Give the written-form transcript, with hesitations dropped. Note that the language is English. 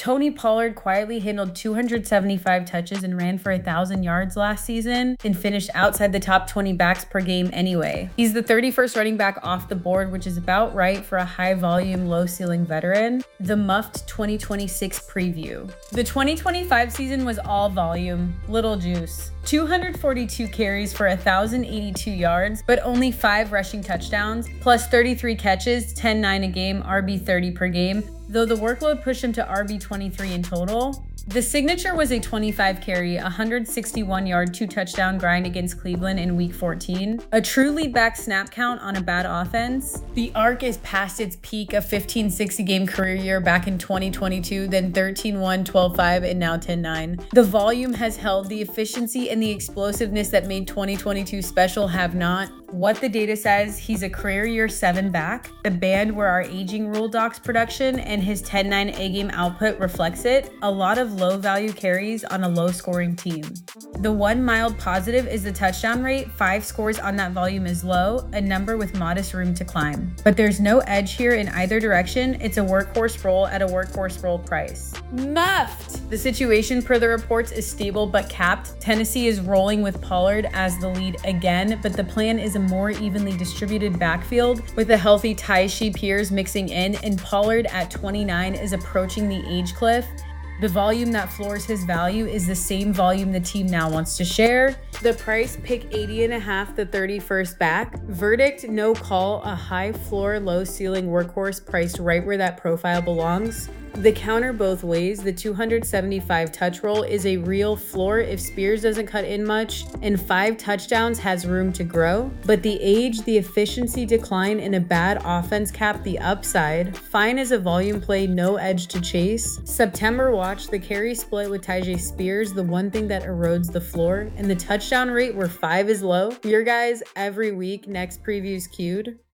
Tony Pollard quietly handled 275 touches and ran for 1,000 yards last season and finished outside the top 20 backs per game anyway. He's the 31st running back off the board, which is about right for a high-volume, low-ceiling veteran. The Muffed 2026 preview. The 2025 season was all volume, little juice. 242 carries for 1,082 yards, but only 5 rushing touchdowns, plus 33 catches, 10-9 a game, RB30 per game, though the workload pushed him to RB23 in total. The signature was a 25-carry, 161-yard, 2-touchdown grind against Cleveland in Week 14. A true lead-back snap count on a bad offense. The arc is past its peak of 15-60 game career year back in 2022, then 13-1, 12-5, and now 10-9. The volume has held. The efficiency and the explosiveness that made 2022 special have not. What the data says, he's a career year 7 back. The band where our aging rule docs production and his 10-9 A-game output reflects it. A lot of low-value carries on a low-scoring team. The one mild positive is the touchdown rate. 5 scores on that volume is low, a number with modest room to climb. But there's no edge here in either direction. It's a workhorse role at a workhorse role price. Muffed! The situation per the reports is stable but capped. Tennessee is rolling with Pollard as the lead again, but the plan is a more evenly distributed backfield with a healthy Tyshee Pierce mixing in, and Pollard at 29 is approaching the age cliff. The volume that floors his value is the same volume the team now wants to share. The price, pick 80.5, the 31st back. Verdict, no call, a high floor, low ceiling workhorse priced right where that profile belongs. The counter both ways, the 275 touch roll is a real floor if Spears doesn't cut in much, and 5 touchdowns has room to grow. But the age, the efficiency decline, and a bad offense cap the upside. Fine as a volume play, no edge to chase. September watch, the carry split with Tyjae Spears, the one thing that erodes the floor, and the touchdown rate where 5 is low. Your guys every week, next previews queued.